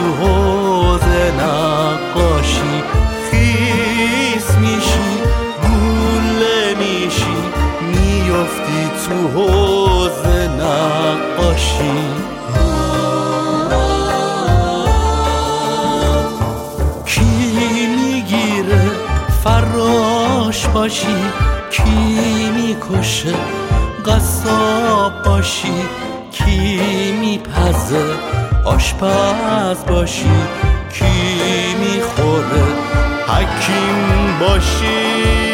تو حوض نقاشی خیس میشی گوله میشی میافتی تو حوض نقاشی. کی میگیره فراش باشی کی میکشه قصاب باشی کی میپزه آشپز باشی کی میخوره حکیم باشی.